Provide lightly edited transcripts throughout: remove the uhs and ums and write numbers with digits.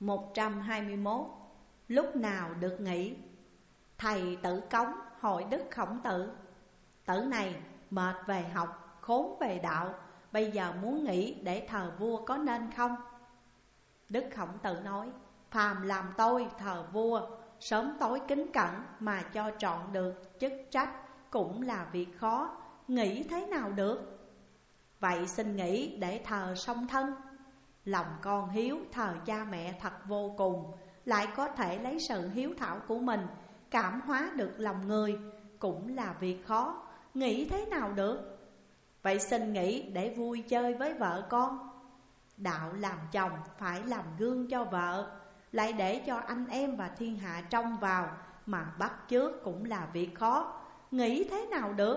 121. Lúc nào được nghỉ? Thầy Tử Cống hỏi Đức Khổng Tử: Tử này mệt về học, khốn về đạo, bây giờ muốn nghỉ để thờ vua có nên không? Đức Khổng Tử nói: phàm làm tôi thờ vua, sớm tối kính cẩn mà cho trọn được chức trách cũng là việc khó, nghĩ thế nào được? Vậy xin nghĩ để thờ song thân. Lòng con hiếu thờ cha mẹ thật vô cùng, lại có thể lấy sự hiếu thảo của mình cảm hóa được lòng người, cũng là việc khó, nghĩ thế nào được? Vậy xin nghĩ để vui chơi với vợ con. Đạo làm chồng phải làm gương cho vợ, lại để cho anh em và thiên hạ trông vào mà bắt chước cũng là việc khó, nghĩ thế nào được?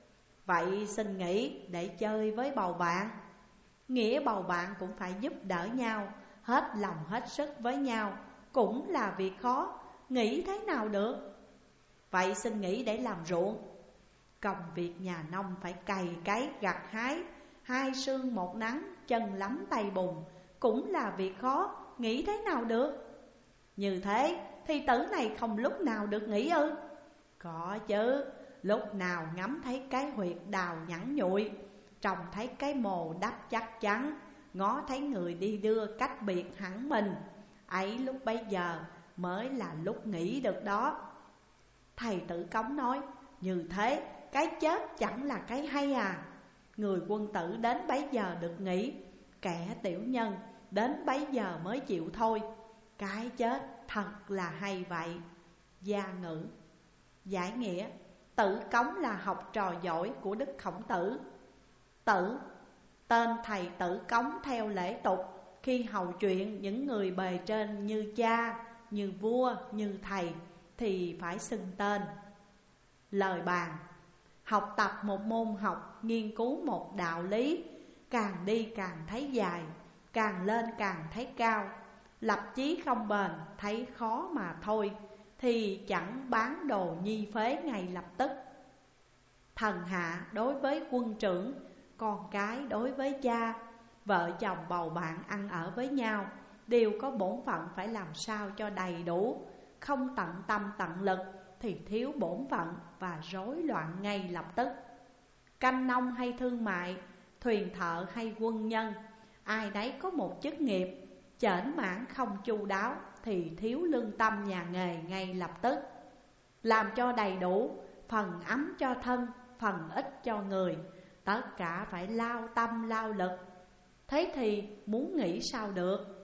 Vậy xin nghĩ để chơi với bầu bạn. Nghĩa bầu bạn cũng phải giúp đỡ nhau, hết lòng hết sức với nhau, cũng là việc khó, nghĩ thế nào được? Vậy xin nghĩ để làm ruộng. Công việc nhà nông phải cày cấy gặt hái, hai sương một nắng, chân lắm tay bùn, cũng là việc khó, nghĩ thế nào được? Như thế thì tử này không lúc nào được nghỉ ư? Có chứ, lúc nào ngắm thấy cái huyệt đào nhẵn nhụi, trông thấy cái mồ đắp chắc chắn, ngó thấy người đi đưa cách biệt hẳn mình, ấy lúc bấy giờ mới là lúc nghỉ được đó. Thầy Tử Cống nói: như thế cái chết chẳng là cái hay à? Người quân tử đến bấy giờ được nghỉ, kẻ tiểu nhân đến bấy giờ mới chịu thôi. Cái chết thật là hay vậy. Gia ngữ. Giải nghĩa: Tử Cống là học trò giỏi của Đức Khổng Tử. Tử, tên thầy Tử Cống theo lễ tục, khi hầu chuyện những người bề trên như cha, như vua, như thầy thì phải xưng tên. Lời bàn: học tập một môn học, nghiên cứu một đạo lý, càng đi càng thấy dài, càng lên càng thấy cao. Lập chí không bền, thấy khó mà thôi, thì chẳng bán đồ nhi phế ngay lập tức. Thần hạ đối với quân trưởng, con cái đối với cha, vợ chồng bầu bạn ăn ở với nhau, đều có bổn phận phải làm sao cho đầy đủ. Không tận tâm tận lực thì thiếu bổn phận và rối loạn ngay lập tức. Canh nông hay thương mại, thuyền thợ hay quân nhân, ai đấy có một chức nghiệp, chểnh mãn không chu đáo thì thiếu lương tâm nhà nghề ngay lập tức. Làm cho đầy đủ, phần ấm cho thân, phần ích cho người, tất cả phải lao tâm lao lực. Thế thì muốn nghĩ sao được?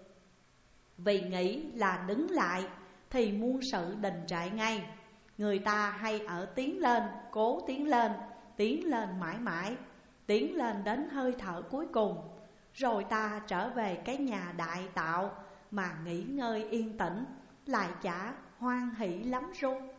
Vì nghĩ là đứng lại thì muôn sự đình trệ ngay. Người ta hay ở tiến lên, cố tiến lên mãi mãi, tiến lên đến hơi thở cuối cùng, rồi ta trở về cái nhà đại tạo mà nghỉ ngơi yên tĩnh, lại chả hoan hỷ lắm ru.